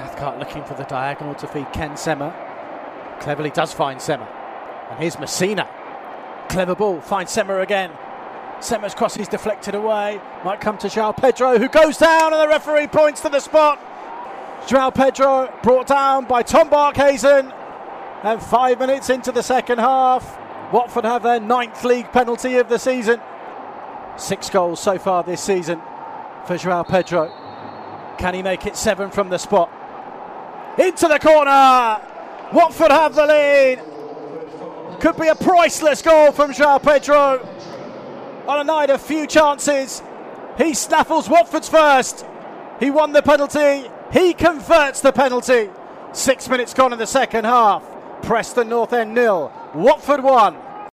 Cathcart looking for the diagonal to feed Ken Sema. Cleverly does find Sema. And here's Messina. Clever ball, finds Sema again. Sema's cross is deflected away. Might come to João Pedro, who goes down, and the referee points to the spot. João Pedro brought down by Tom Barkhuizen. And 5 minutes into the second half, Watford have their 9th league penalty of the season. 6 goals so far this season for João Pedro. Can he make it 7 from the spot? Into the corner! Watford have the lead. Could be a priceless goal from João Pedro. On a night of few chances, he snaffles Watford's first. He won the penalty. He converts the penalty. 6 minutes gone in the second half. Preston North End 0, Watford 1.